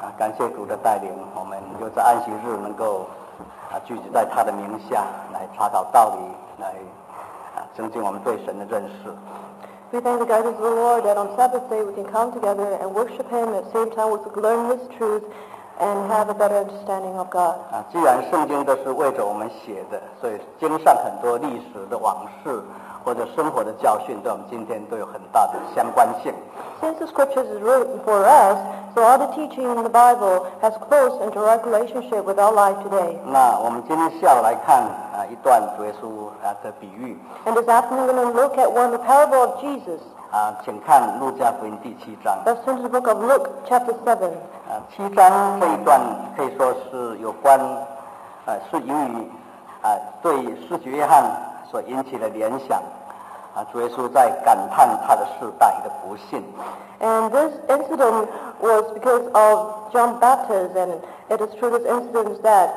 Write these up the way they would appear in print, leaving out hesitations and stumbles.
感谢主的带领，我们就在安息日能够聚集在他的名下来查考道理，来增进我们对神的认识。 We thank the guidance of the Lord that on Sabbath day we can come together and worship Him at the same time we can learn His truth and have a better understanding of God. 既然圣经都是为着我们写的，所以经上很多历史的往事或者生活的教训，对我们今天都有很大的相关性。 Since the scriptures is written for us, so all the teaching in the Bible has close and direct relationship with our life today. 那我们今天下午来看一段主耶稣的比喻。 And this afternoon we're going to look at the parable of Jesus. 请看路加福音第7章。 Let's turn to the book of Luke, chapter 7. 7章这一段可以说是有关，是由于对施洗约翰所引起的联想。主耶稣在感叹他的世代的不幸。 And this incident was because of John Baptist, and it is through this incident that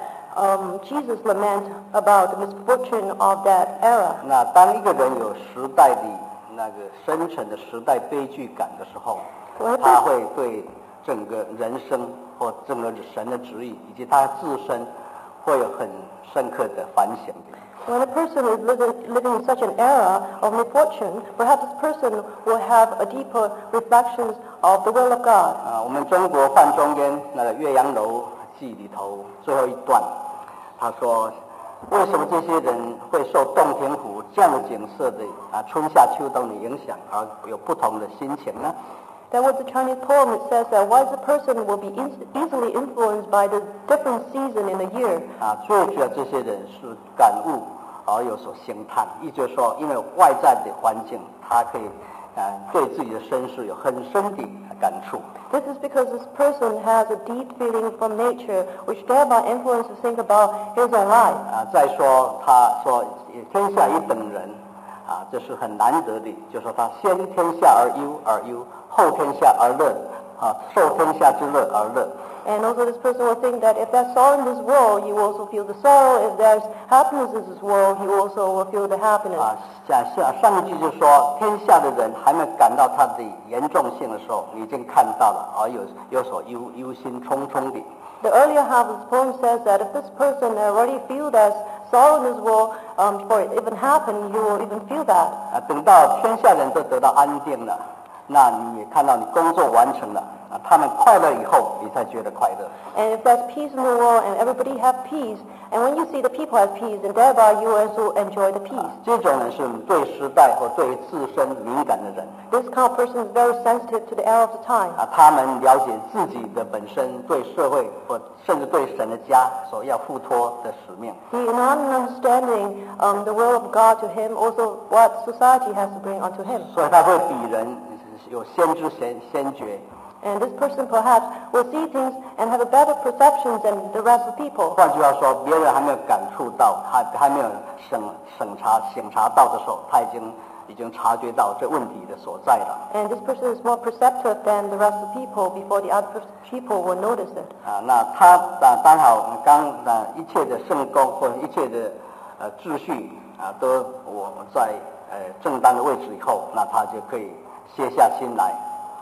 Jesus lament about the misfortune of that era. 那当一个人有时代的那个深沉的时代悲剧感的时候，他会对整个人生或整个神的旨意以及他自身会有很深刻的反省。 When a person is living in such an era of misfortune, perhaps this person will have a deeper reflections of the will of God. 我们中国范仲淹那个《岳阳楼记》里头最后一段，他说：为什么这些人会受洞庭湖这样的景色的春夏秋冬的影响，而有不同的心情呢？ That was the Chinese poem. It says that why the person will be easily influenced by the different season in the year. 最主要这些人是感悟而有所兴叹，也就是说，因为外在的环境，他可以对自己的身世有很深的感触。 This is because this person has a deep feeling from nature, which thereby influences to think about his own life. 再说，他说天下一等人，这是很难得的，就是说他先天下而忧，后天下而乐，受天下之乐而乐。 And also this person will think that if there's sorrow in this world, he will also feel the sorrow. If there's happiness in this world, he also will feel the happiness. 上一句就说，天下的人还没感到它的严重性的时候，你已经看到了，而有所忧心忡忡的。 The earlier half of the poem says that if this person already feel that sorrow in this world, before it even happened, you will even feel that. 等到天下人都得到安定了，那你也看到你工作完成了。他们快乐以后，你才觉得快乐。 And if there's peace in the world and everybody have peace, and when you see the people have peace, and thereby you also enjoy the peace. 这种人是对时代或对自身敏感的人。 This kind of person is very sensitive to the era of the time. 他们了解自己的本身对社会或甚至对神的家所要付托的使命。 He is not understanding the will of God to him, also what society has to bring unto him. 所以他会比人有先知先觉。 And this person perhaps will see things and have a better perception than the rest of people. 换句话说，别人还没有感触到，还没有省察到的时候，他已经察觉到这问题的所在了。 And this person is more perceptive than the rest of people before the other people will notice it. 那他当好一切的圣功或一切的秩序都我在正当的位置以后，那他就可以歇下心来。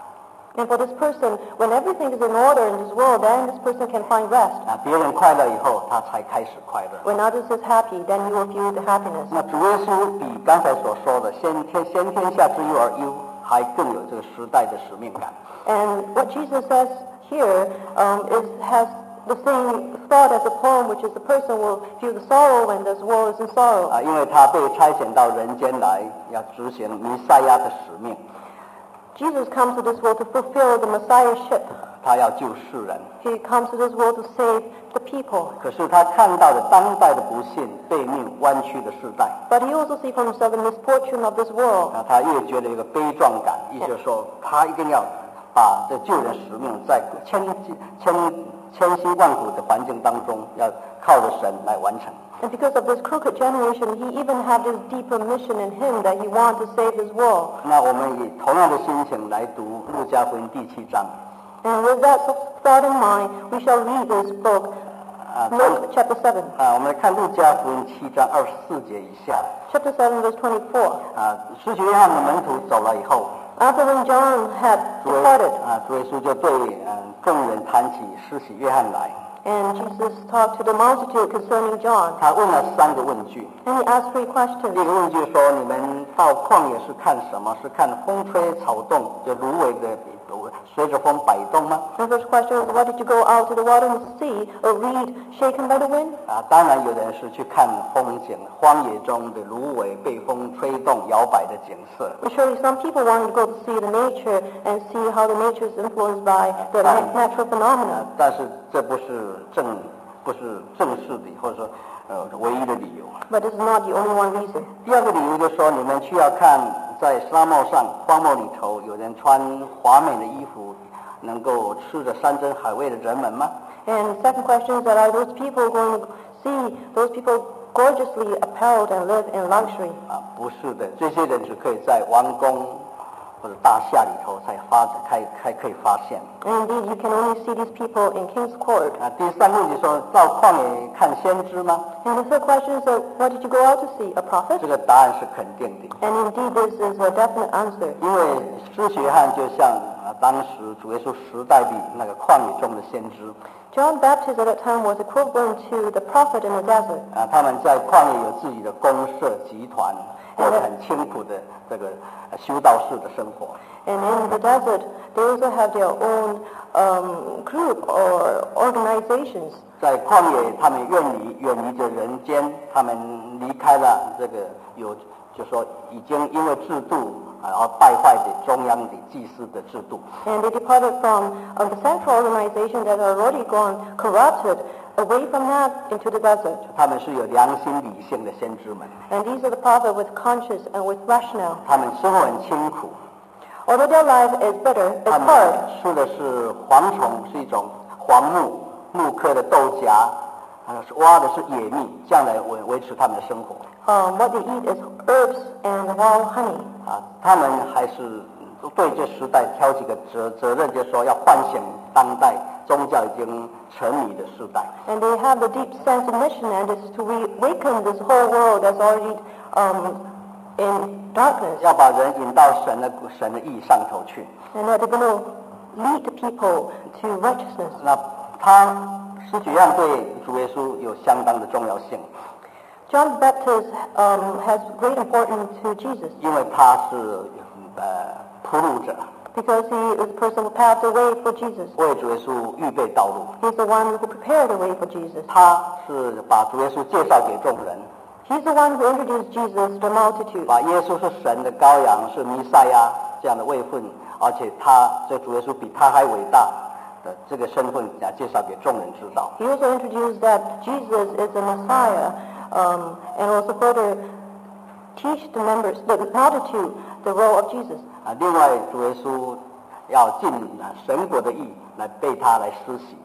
And for this person, when everything is in order in this world, then this person can find rest. 别人快乐以后，他才开始快乐。 When others is happy, then you will feel the happiness. 那主耶稣比刚才所说的先天下之忧而忧，还更有这个时代的使命感。 And what Jesus says here has the same thought as a poem, which is the person will feel the sorrow when this world is in sorrow. 因为他被差遣到人间来，要执行弥赛亚的使命。 Jesus comes to this world to fulfill the Messiahship. 他要救世人。 He comes to this world to save the people. 可是他看到的当代的不幸、背命、弯曲的世代。 But he also sees for himself the misfortune of this world. 他越觉得一个悲壮感，也就是说，他一定要把这救人使命在千辛万苦的环境当中，要靠着神来完成。 And because of this crooked generation, he even had this deeper mission in him that he wanted to save his world. 那我们以同样的心情来读路加福音第7章。 And with that thought in mind, we shall read this book, Luke chapter 7. 我们来看路加福音7章24节以下。 Chapter 7, verse 24. 施洗约翰的门徒走了以后， After when John had 主耶 departed, 主耶稣就对众人谈起施洗约翰来， and Jesus talked to the multitude concerning John, 他问了3个问句。 and he asked 3 第一 questions. 个问句说：你们到旷野是看什么？是看风吹草动，就芦苇的随着风摆动吗？ The first question was, why did you go out to the water and see a reed shaken by the wind? 当然有的人是去看风景，荒野中的芦苇被风吹动摇摆的景色。 Well, surely some people wanted to go to see the nature and see how the nature is influenced by the natural phenomena. 但是这不是正式的，或者说唯一的理由。 But this is not the only one reason. 第二个理由就是说，你们需要看在沙漠上、荒漠里头，有人穿华美的衣服，能够吃着山珍海味的人们吗？ And the second question is that are those people going to see those people gorgeously apparelled and live in luxury? 不是的，这些人只可以在王宫或者大厦里头才可以发现。 And indeed, you can only see these people in King's Court. 第3个问题说，到旷野看先知吗？ And the third question is that why did you go out to see a prophet? 这个答案是肯定的， And indeed, this is a definite answer. 因为施洗约翰就像当时主耶稣时代的那个旷野中的先知。 John the Baptist at that time was equivalent to the prophet in the desert. 他们在旷野有自己的公社集团，过得很清苦的这个修道士的生活。 And in the desert, they also have their own group or organizations. 在旷野，他们远离着人间，他们离开了这个就是说已经因为制度而败坏的中央的祭司的制度。 And they departed from the central organization that had already gone corrupted away from that into the desert. 他们是有良心理性的先知们， And these are the prophets with conscience and with rationale. 他们生活很清苦， Although their life is bitter, 他 it's 们 hard. 吃的是蝗虫，是一种黄木科的豆荚，挖的是野蜜，这样来维持他们的生活。 What they eat is herbs and wild honey. 他们还是对这时代挑起个责任，就是说要唤醒当代宗教已经沉迷的时代。 And they have the deep sense of mission, and it's to awaken this whole world that's already in darkness. 要把人引到神的意上头去。 And that they're going to lead the people to righteousness. 那施洗约翰对主耶稣有相当的重要性， John the Baptist has great importance to Jesus 因为他是铺路者， because he is the person who paved the way for Jesus. 为主耶稣预备道路。 He's the one who prepared the way for Jesus. 他是把主耶稣介绍给众人， He's the one who introduced Jesus to the multitude. 把耶稣是神的羔羊，是弥赛亚这样的位份，而且这主耶稣比他还伟大的这个身份介绍给众人知道。 He also introduced that Jesus is the Messiah, and also further teach the multitude, the role of Jesus. 另外主耶稣要尽神国的义来被他来施洗。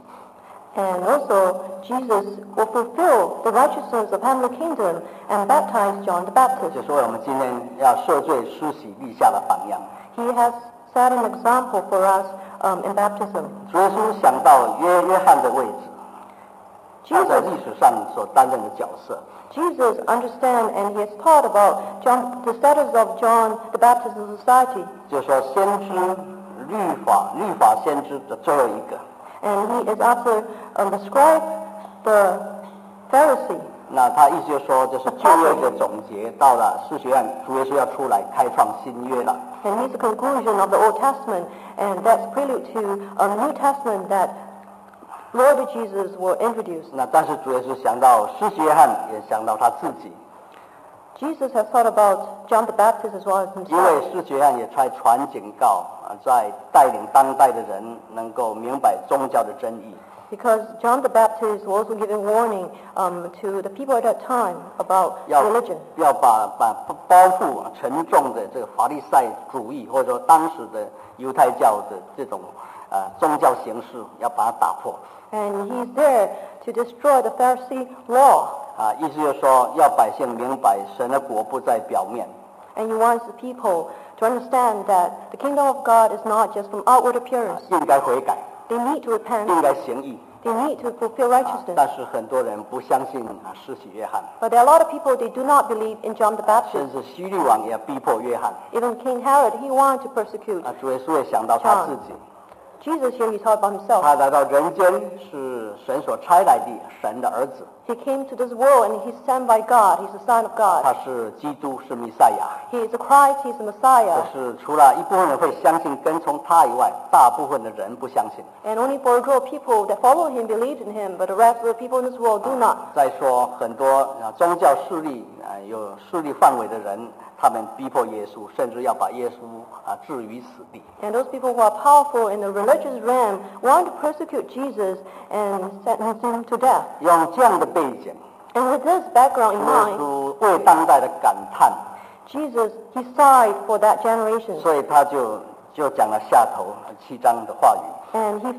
And also, Jesus will fulfill the righteousness of heavenly kingdom and baptize John the Baptist. 就是为我们今天要赦罪施洗立下的榜样。 He has set an example for us in baptism. 主耶稣想到约翰的位置，他在历史上所担任的角色。 Jesus understands and he has thought about the status of John the Baptist in society. 就是说先知律法先知的最后一个。 And he is after the scribe, the Pharisee. 那他意思就是说，这是旧约的总结，到了施洗约翰，主耶稣要出来开创新约了。 And he's the conclusion of the Old Testament, and that's prelude to a New Testament that Lord Jesus will introduce. 那但是主耶稣想到施洗约翰，也想到他自己， Jesus has thought about John the Baptist as well as 因 himself. 为施洗约翰也在传警告在带领当代的人能够明白宗教的真义。 Because John the Baptist was also giving warning to the people at that time about 要 religion. 把包袱沉重的这个法利赛主义，或者说当时的犹太教的这种宗教形式，要把它打破。 And he's there to destroy the Pharisee law. 意思就是说，要百姓明白神的国不在表面， And he wants the people to understand that the kingdom of God is not just from outward appearance. 应该悔改， They need to repent. 应该行义， They need to fulfill righteousness. 但是很多人不相信施洗约翰， But there are a lot of people, they do not believe in John the 甚 Baptist. 至希律王也逼迫约翰。 Even King Herod, he wanted to persecute 主耶稣也想到他自己， Jesus. Here he thought about himself. 他来到人间是神所差来的神的儿子， He came to this world and he's sent by God. He's the Son of 他 God. 是基督，是弥赛亚。 He is the Christ, he's the 可 Messiah. 是除了一部分人会相信跟从他以外，大部分的人不相信。 And only for a group of people that follow him believed in him, but the rest of the people in this world do not. 再说很多宗教势力有势力范围的人，他们逼迫耶稣，甚至要把耶稣置于死地。 And those people who are powerful in the religious realm want to persecute Jesus and sentence him to death. 用这样的背景， And with this background in 耶 mind, 稣为当代的感叹， Jesus, he sighed for that generation. 所以他就讲了下头7章的话语。 And he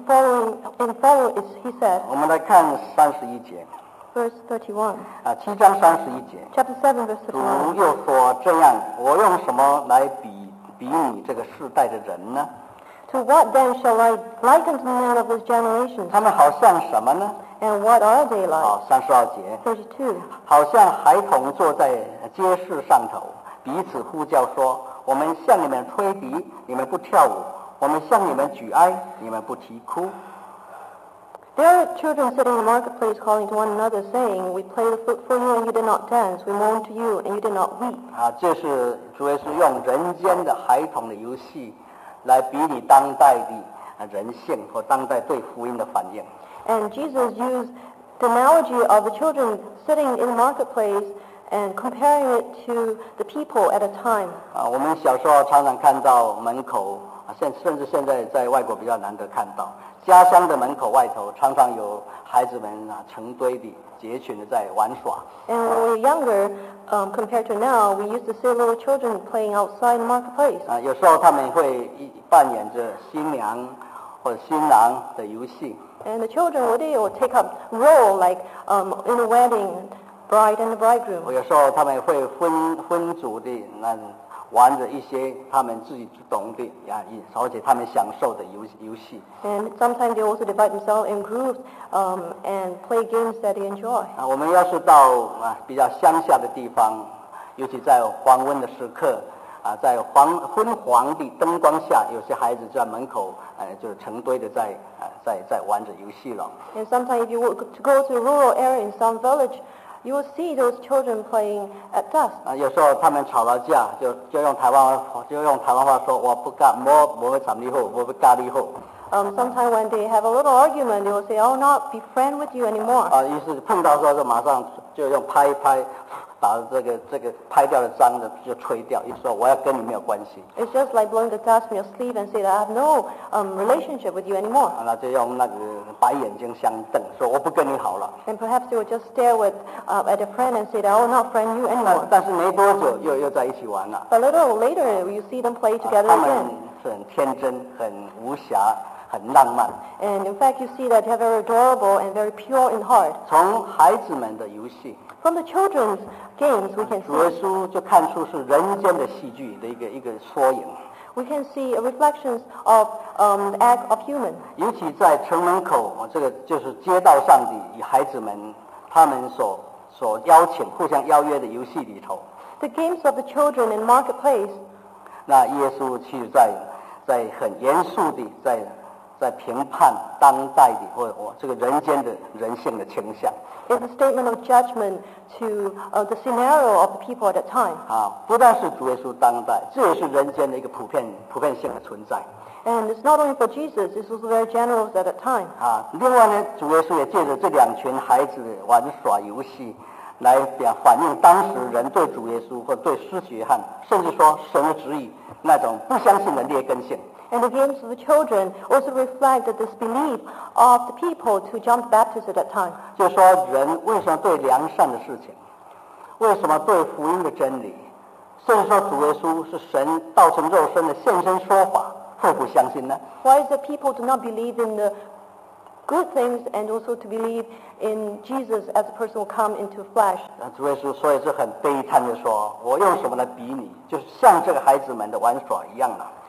said, 我们来看31节， verse 31, 7章31节， chapter 7, verse 主 31. 又说这样，我用什么来比拟这个世代的人呢？ To what then shall I liken to the man of this generation? 他们好像什么呢？ And what are they like? 好，32节， 32. 好像孩童坐在街市上头，彼此呼叫说：“我们向你们吹笛，你们不跳舞；我们向你们举哀，你们不啼哭。” There are children sitting in the marketplace calling to one another, saying, We play the flute for you, and you did not dance. We mourn to you, and you did not weep. 这是主耶稣用人间的孩童的游戏来比拟当代的人性和当代对福音的反应。 And Jesus used the analogy of the children sitting in the marketplace and comparing it to the people at a time. 我们小时候常常看到门口甚至现在在外国比较难得看到，家乡的门口外头常常有孩子们成堆的结群的在玩耍。 And when we were younger, compared to now, we used to see little children playing outside the marketplace. 有时候他们会扮演着新娘或者新郎的游戏。 And the children would take up role like in a wedding, bride and the bridegroom. 有时候他们会分组的玩着一些他们自己懂的而且他们享受的游戏。 And sometimes they also divide themselves in groups and play games that they enjoy. 我们要是到比较乡下的地方，尤其在黄昏的时刻，在昏黄的灯光下，有些孩子在门口就是成堆的在玩着游戏了。 And sometimes if you were to go to a rural area in some village, you will see those children playing at dusk. 有时候他们吵了架，就用台湾话说，我不干，我会惨你后，我不咖喱后。 Sometimes when they have a little argument, they will say, I will not be friend with you anymore. 于是碰到说就马上就用拍一拍，把这个拍掉的脏的就吹掉，一说我要跟你没有关系。 It's just like blowing the dust from your sleeve and say that I have no relationship with you anymore. 那就用那个白眼睛相瞪，说我不跟你好了。 And perhaps they will just stare at a friend and say that I will not friend you anymore. 但是没多久又在一起玩了。 But a little later, you see them play together 他们 again. 是很天真、很无瑕、很浪漫。 And in fact, you see that they're very adorable and very pure in heart. 从孩子们的游戏， From the children's games, we can 主耶 see 稣就看出是人间的戏剧的一个缩影。 we can see reflections of the act of human. 尤其在城门口，这个就是街道上的孩子们，他们所邀请、互相邀约的游戏里头， The games of the children in marketplace, 那耶稣其实在很严肃的在评判当代的或这个人间的人性的倾向。 is a statement of judgment to the scenario of the people at that time. 不但是主耶稣当代，这也是人间的一个普遍性的存在。 And it's not only for Jesus, it's also very general at that time. 另外呢，主耶稣也借着这两群孩子玩耍游戏，来反映当时人对主耶稣或对施洗约翰，甚至说神的旨意那种不相信的劣根性。 And the games of the children also reflect the disbelief of the people to John the Baptist at that time. 就是说，人为什么对良善的事情，为什么对福音的真理，甚至说主耶稣是神道成肉身的现身说法，会不相信呢？ Why is it people do not believe in the good things and also to believe in Jesus as a person who come into flesh? 主耶稣所以是很悲叹的说：“我用什么来比拟？就是像这个孩子们的玩耍一样了。”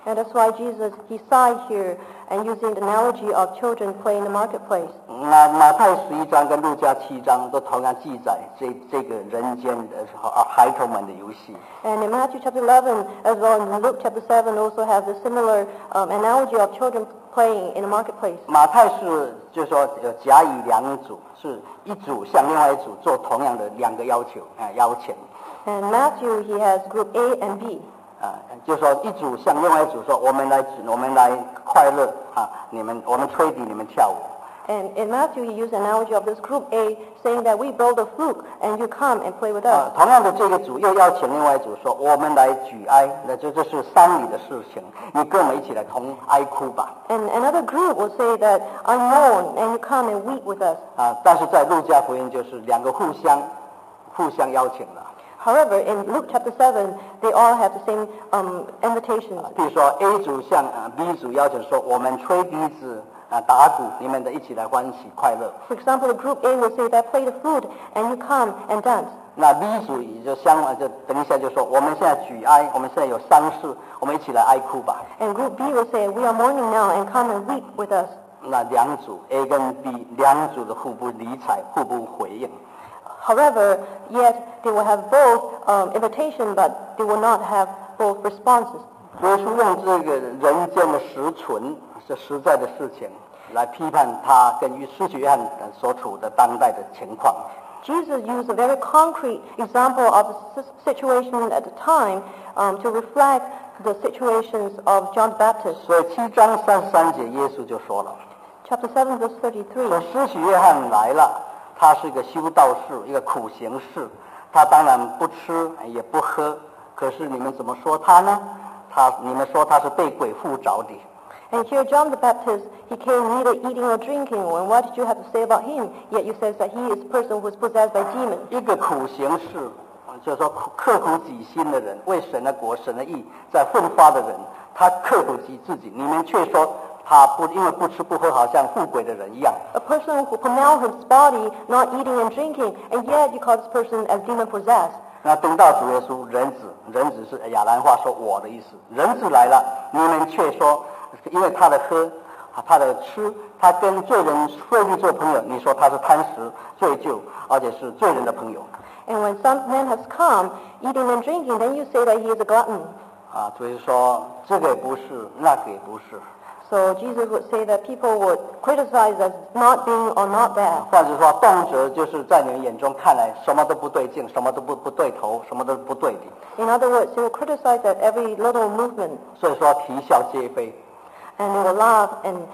And that's why Jesus, he sighed here and using the analogy of children playing in the marketplace. 那马太11章跟路加7章都同样记载这个人间的孩童们的游戏。 And in Matthew chapter 11, as well as in Luke chapter 7, also have the similar analogy of children playing in the marketplace. 马太是就是说有甲乙两组，是一组向另外一组做同样的两个邀请。 And Matthew, he has group A and B. 就是说一组向另外一组说，我们来快乐我们吹笛，你们跳舞。 And in Matthew, he used an analogy of this group A, saying that we build a fluke and you come and play with us. 同样的这个组又邀请另外一组说，我们来举哀，那这是丧礼的事情，你跟我们一起来同哀哭吧。 And another group will say that I mourn and you come and weep with us. 但是在路加福音就是两个互相邀请了。 However, in Luke chapter 7, they all have the same invitations. 比如说 A 组向B 组邀请说，我们吹笛子打鼓，你们的一起来欢喜快乐。 For example, the group A will say that play the flute and you come and dance. 那 B 组就等一下就说，我们现在举哀，我们现在有丧事，我们一起来哀哭吧。 And group B will say, we are mourning now and come and weep with us. 那两组 A 跟 B 两组的互不理睬，互不回应。 However, yet they will have both invitation, but they will not have both responses. 主耶稣用这个人间的实存是实在的事情来批判他跟施洗约翰所处的当代的情况。 Jesus used a very concrete example of the situation at the time to reflect the situations of John the Baptist. 所以7章33节耶稣就说了， Chapter 7, verse 33. 说施洗约翰来了，他是一个修道士，一个苦行士，他当然不吃也不喝，可是你们怎么说他呢？你们说他是被鬼附着的。 And here John the Baptist, he came neither eating nor drinking. And what did you have to say about him? Yet you says that he is a person who is possessed by demons. 一个苦行士，就是说刻苦己心的人，为神的国、神的义在奋发的人，他刻苦自己，你们却说他因为不吃不喝，好像富贵的人一样。 A person who pummel his body, not eating and drinking, and yet you call this person as demon possessed. 那等到主耶稣人子是亚兰话说我的意思，人子来了，你们却说因为他的喝，他的吃，他跟罪人税吏做朋友，你说他是贪食醉酒，而且是罪人的朋友。 And when Son of Man has come, eating and drinking, then you say that he is a glutton. 所以说这个也不是，那个也不是。 So Jesus would say that people would criticize as not being or not that. 或者说动辄就是在你们眼中看来什么都不对劲，什么都不对头，什么都不对的。 In other words, they will criticize at every little movement. 所以说啼笑皆非。 And they will laugh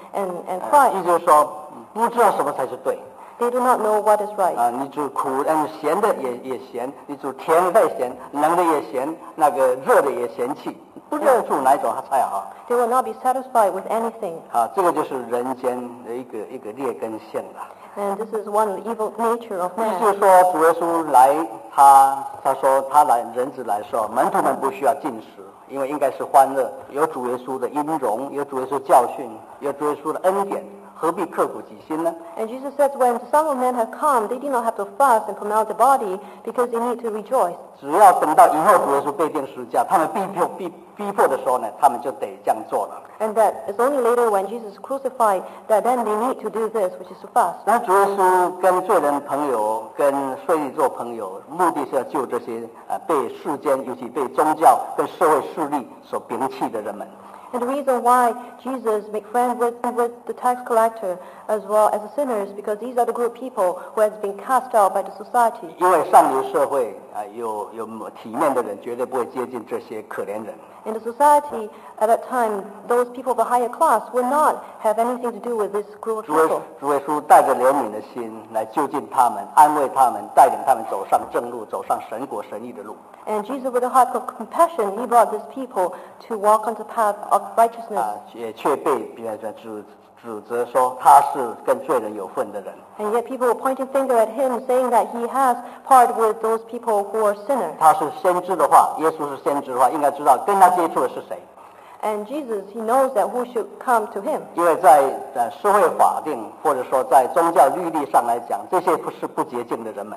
and cry. 意思就是说不知道什么才是对。 They do not know what is right. 你煮咸的也咸，你煮甜的也咸，冷的也咸，那个热的也嫌弃，不知道煮哪一种才好。 They will not be satisfied with anything. 这个就是人间的一个劣根性了。 And this is one of the evil nature of 意 man. 思就是说，主耶稣来，他说他来人子来说，门徒们不需要进食，因为应该是欢乐，有主耶稣的音容，有主耶稣教训，有主耶稣的恩典。何必刻苦己心呢？ And Jesus says when the Son of Man has come, they did not have to fast and promote the body because they need to rejoice. 只要等到以后主耶稣被钉十字架，他们逼迫的时候呢，他们就得这样做了。 And that it's only later when Jesus is crucified that then they need to do this, which is to fast. 那主耶稣跟罪人朋友、跟税吏做朋友，目的是要救这些被世间，尤其被宗教跟社会势力所摒弃的人们。 And the reason why Jesus made friends with the tax collector as well as the sinners, because these are the group of people who has been cast out by the society. 因为上流社会有体面的人绝对不会接近这些可怜人。 In the society at that time, those people of the higher class would not have anything to do with this group of people. 主耶稣带着怜悯的心来就近他们，安慰他们，带领他们走上正路，走上神国神义的路。 And Jesus, with a heart of compassion, he brought these people to walk on the path of righteousness. 也却被指责说他是跟罪人有份的人。 And yet people were pointing finger at him, saying that he has part with those people who are sinners. 他是先知的话，耶稣是先知的话，应该知道跟他接触的是谁。 And Jesus, he knows that who should come to him. 因为在社会法定或者说在宗教律例上来讲，这些不是不洁净的人们。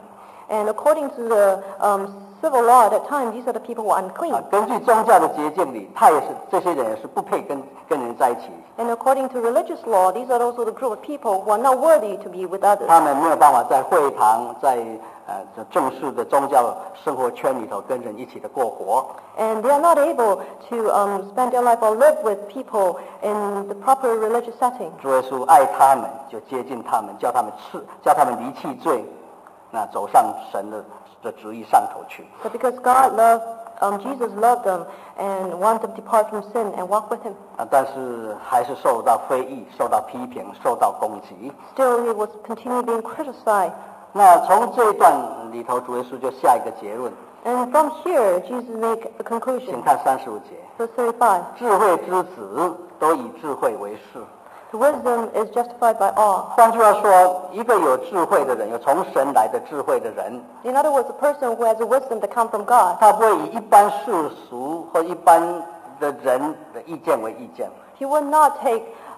And according to the civil law at that time, these are the people who are unclean. 根据宗教的捷径里，这些人也是不配跟人在一起。 And according to religious law, these are also the group of people who are not worthy to be with others. 他们没有办法在会堂，在正式的宗教生活圈里头跟人一起的过活。 And they are not able to spend their life or live with people in the proper religious setting. 主耶稣爱他们，就接近他们，叫他们离弃罪，那走上神的旨意上头去。 But because Jesus loved them and wanted them to depart from sin and walk with him. 但是还是受到非议，受到批评，受到攻击。 Still, he was continually being criticized. 那从这一段里头，主耶稣就下一个结论。 And from here, Jesus make a 请 conclusion. 看35节， Verse 35. 智慧之子都以智慧为是。 The wisdom is justified by all. 换句话说，一个有智慧的人，有从神来的智慧的人， In other words, a person who has a wisdom that comes from God, 他不会以一般世俗或一般的人的意见为意见， he will not take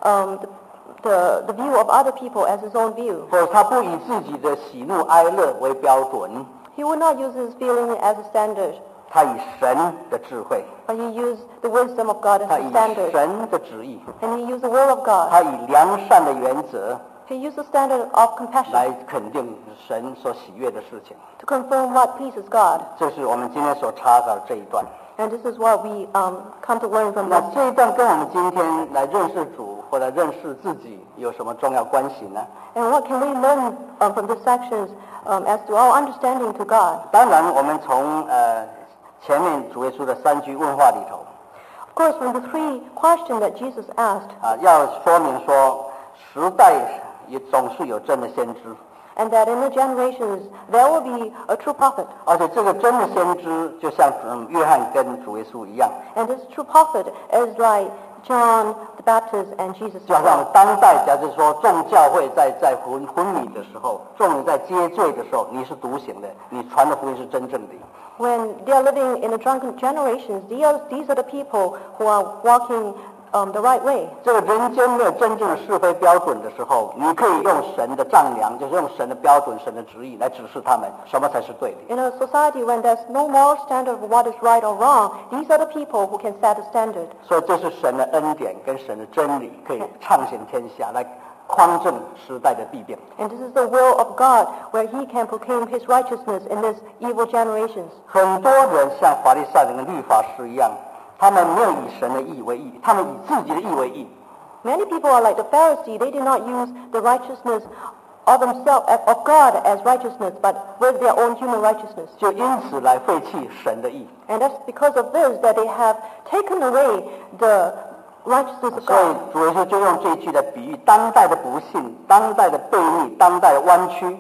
the view of other people as his own view. 或者他不以自己的喜怒哀乐为标准， He will not use his feeling as a standard, 他以神的智慧， but he used the wisdom of God as 他 a 以 standard. 神的旨意， And he used the will of God. 他以良善的原则 He used the standard of 来 compassion 肯定神所喜悦的事情。 to confirm what pleases God. 这是我们今天所查考的这一段。 And this is what we come to learn from 那 this. 这一段跟我们今天来认识主或者认识自己有什么重要关系呢？ And what can we learn from these sections as to our understanding to God? 当然，我们从前面主耶稣的3句问话里头 Of course, from the three questions that Jesus asked, 要说明说，时代也总是有真的先知， and that in the generations there will be a true prophet. 而且这个真的先知就像约翰跟主耶稣一样， And this true prophet is like John the Baptist and Jesus 就好像 himself. 当代，假如说众教会在昏迷的时候，众人在接罪的时候，你是独行的，你传的福音是真正的。 When they are living in the drunken generations, these are the people who are walking the right way. 这个人间没有真正的是非标准的时候，你可以用神的丈量，就是用神的标准、神的旨意来指示他们什么才是对的。 In a society when there's no moral standard of what is right or wrong, these are the people who can set a standard. 所以这是神的恩典跟神的真理，可以畅行天下，来匡正时代的弊病。 And this is the will of God, where he can proclaim his righteousness in these evil generations. 很多人像法利赛人跟律法师一样，他们没有以神的义为义，他们以自己的义为义。 Many people are like the Pharisee. They did not use the righteousness of God as righteousness, but with their own human righteousness. 就因此来废弃神的义。 And that's because of this that they have taken away the righteousness of 所以 God. 主耶稣就用这一句来比喻当代的不幸、当代的悖逆、当代的弯曲，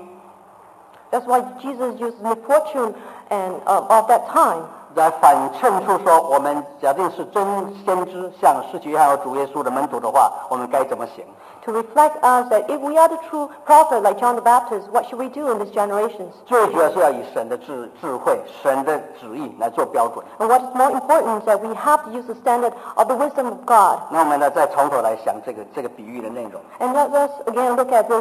That's why Jesus used the misfortune and of that time 来反衬出说，我们假定是真先知，像施洗约翰和主耶稣的门徒的话，我们该怎么行？ to reflect us that if we are the true prophet like John the Baptist, what should we do in these generations? 最主要是要以神的智慧、神的旨意来做标准。 And what is more important is that we have to use the standard of the wisdom of God. 那我们呢，再从头来想这个比喻的内容。 And let us again look at this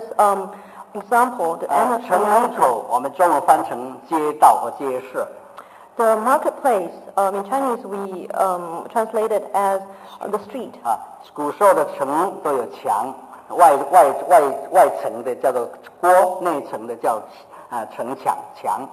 example, the 城门口，我们中文翻成街道或街市。 The marketplace, in Chinese we translate it as the street. 古时候的城都有墙，外层的叫做郭，内层的叫城墙。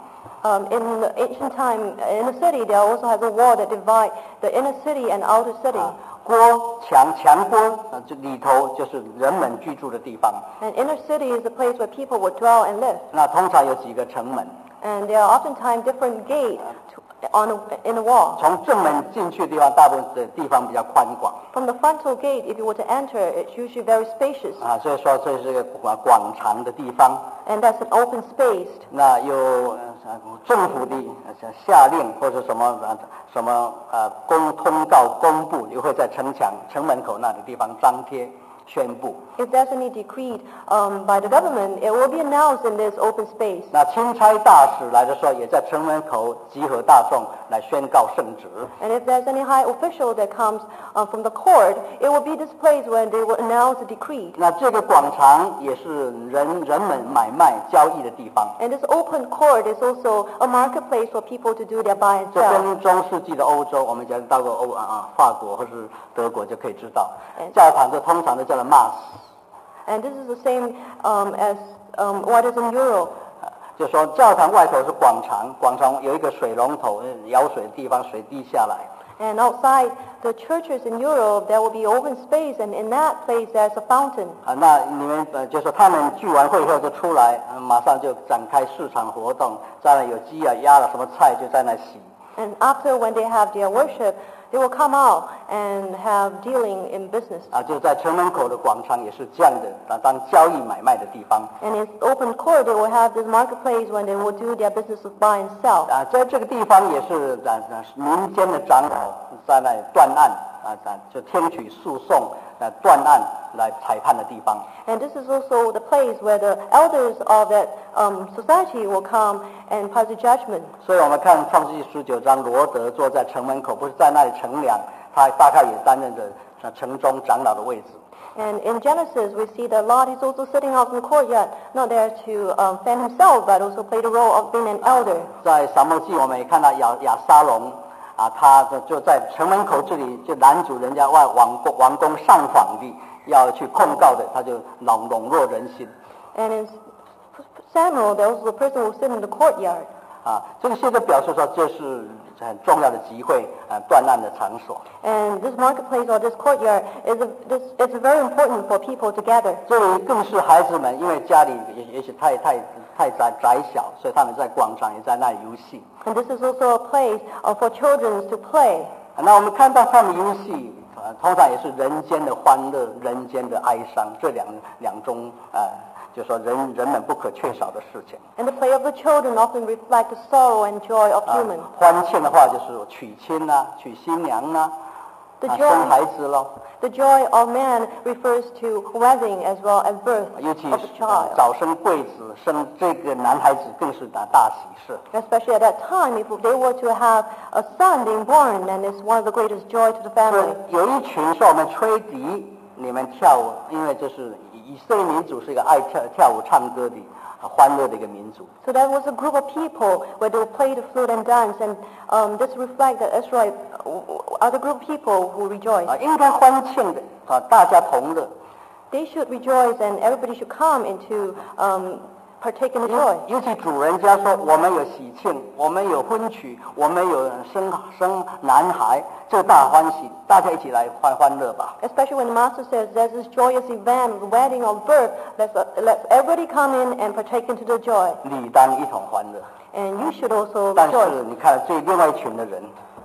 In the ancient time, in the city, there also has a wall that divides the inner city and outer city. 郭墙郭这里头就是人们居住的地方。 And inner city is the place where people would dwell and live. 那通常有几个城门， And there are oftentimes different gates in the wall. 从正门进去的地方，大部分的地方比较宽广。 From the frontal gate, if you were to enter, it's usually very spacious. 所以说这是一个广长的地方。 And that's an open space. 那有政府的下令或者什么通告公布，也会在城门口那个地方张贴。 宣布。 If there's any decree by the government, it will be announced in this open space. 那钦差大使来的时候，也在城门口集合大众来宣告圣旨。 And if there's any high official that comes from the court, it will be this place when they will announce the decree. 那这个广场也是人们买卖交易的地方。 And this open court is also a marketplace for people to do their buy and 这 sell. 跟中世纪的欧洲，我们假如到过法国或是德国就可以知道，教堂就通常都叫做 mass。 And this is the same as what is in Europe. 就说教堂外头是广场，广场有一个水龙头，舀水的地方，水滴下来。 And outside the churches in Europe, there will be open space, and in that place there's a fountain. 那你们就说他们聚完会以后就出来，马上就展开市场活动，在那有鸡啊、鸭了什么菜就在那洗。 And after when they have their worship, they will come out and have dealing in business. 就在城门口的广场也是这样的，当交易买卖的地方。 And in open court, they will have this marketplace when they will do their business of buy and sell. 在这个地方也是民间的长老在那里断案就听取诉讼断案来裁判的地方。 And this is also the place where the elders of that society will come and pass the judgment. 所以我们看创世纪19章，罗德坐在城门口，不是在那里乘凉，他大概也担任着城中长老的位置。 And in Genesis, we see that Lot is also sitting out in the courtyard, not there to fan himself, but also play the role of being an elder. 在撒母耳记我们也看到亚沙龙他就在城门口这里就拦阻人家王宫上访的，要去控告的，他就笼络人心。 And in Samuel, there was also a person who sit in the courtyard. 这个现在表示说这是很重要的集会断案的场所。 And this marketplace or this courtyard is very important for people to gather. 这里更是孩子们，因为家里也许太窄小，所以他们在广场也在那里游戏。 And this is also a place for children to play. 那我们看到他们游戏，通常也是人间的欢乐，人间的哀伤，这两种就说人们不可缺少的事情。 And the play of the children often reflect the sorrow and joy of humans. 欢庆的话就是娶亲娶新娘生孩子咯。 The joy of man refers to wedding as well as birth 尤其 of a child. 早生贵子，生这个男孩子更是大喜事。 Especially at that time, if they were to have a son being born, then it's one of the greatest joy to the 所 family. 以有一群说我们吹笛，你们跳舞，因为这是以色列民族是一个爱跳舞唱歌的欢乐的一个民族。 So there was a group of people where they would play the flute and dance, and this reflects that Israel are the group of people who rejoice. 应该欢庆的大家同乐。 They should rejoice, and everybody should come into partake in the joy. 尤其主人家说我们有喜庆，我们有婚娶，我们有生男孩，这大欢喜，大家一起来欢乐吧。 Especially when the master says there's this joyous event, the wedding or birth, let's everybody come in and partake into the joy. 理当一同欢乐。 And you should also 但是 rejoice. 你看这另外一群的人，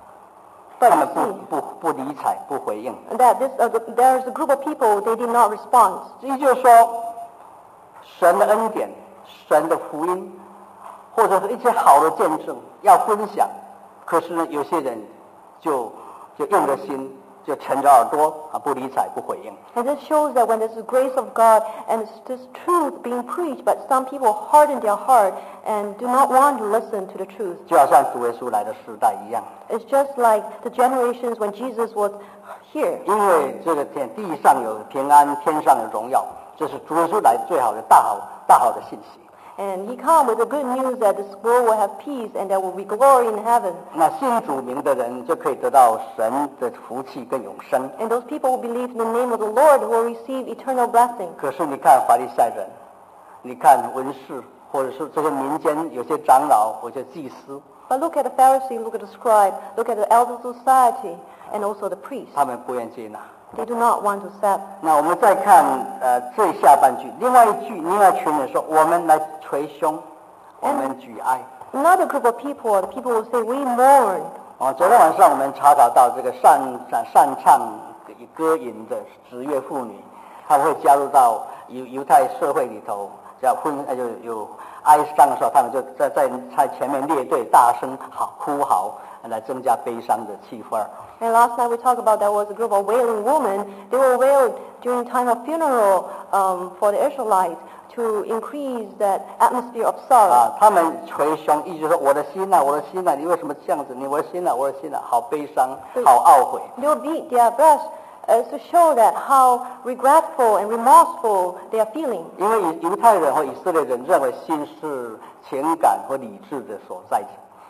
But 他们 you see 不理睬，不回应。 that there's a group of people, they did not respond. 也就是说，神的恩典、神的福音，或者是一些好的见证要分享，可是呢，有些人就硬着心，就沉着耳朵不理睬，不回应。 And this shows that when there's the grace of God and it's this truth being preached, but some people harden their heart and do not want to listen to the truth. 就好像主耶稣来的时代一样， It's just like the generations when Jesus was here. 因为这个地上有平安，天上有荣耀，这是主耶稣来最好的大好的信息。 And he come with the good news that this world will have peace and there will be glory in heaven. 那信主名的人就可以得到神的福气跟永生。 And those people who believe in the name of the Lord will receive eternal blessing. 可是你看法利赛人，你看文士，或者是这些民间有些长老或者祭司， But look at the Pharisee, look at the scribe, look at the elder society, and also the priest. 他们不愿接纳。 They do not want to accept. 那我们再看最下半句，另外一群人说：“我们来捶胸，我们举哀。” Another group of people, the people will say, we mourn. 昨天晚上我们查考到这个擅唱歌吟的职业妇女，他们会加入到犹太社会里头，叫有哀伤的时候，他们就在前面列队大声哭嚎， 来增加悲伤的气氛。 And last night we talked about there was a group of wailing women. They were wailed during time of funeral for the Israelites to increase that atmosphere of sorrow. 他们捶胸，意思说我的心啊，我的心啊，你为什么这样子？你我的心啊，我的心啊，好悲伤，好懊悔。 They will beat their breasts to show that how regretful and remorseful they are feeling. 因为犹太人和以色列人认为心是情感和理智的所在。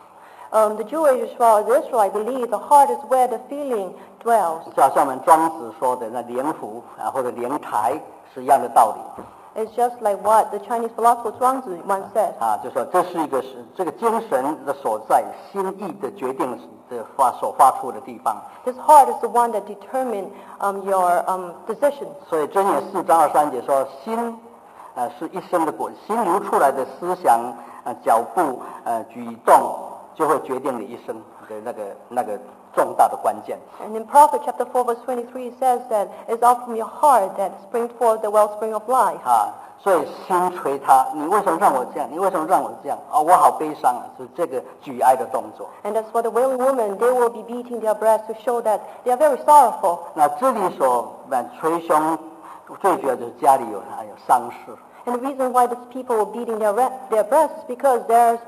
The Jewish as well as the Israelites believe the heart is where the feeling dwells. 就好像我们庄子说的那莲福啊，或者莲台是一样的道理。 It's just like what the Chinese philosopher Zhuangzi once said. 就说这是一个这个精神的所在，心意的决定的所发出的地方。 This heart is the one that determines your decisions. 所以箴言4章23节说，心是一生的果，心流出来的思想、脚步、举动，就会决定你一生的那个重大的关键。 And in Proverbs chapter 4 verse 23 it says that it's out from your heart that springs forth the wellspring of life. 所以心捶他，你为什么让我这样？你为什么让我这样？我好悲伤啊！是这个举哀的动作。 And as for the wailing women, they will be beating their breasts to show that they are very sorrowful. 那这里所捶胸，最主要就是家里有丧事。 And the reason why these people were beating their breasts is because there's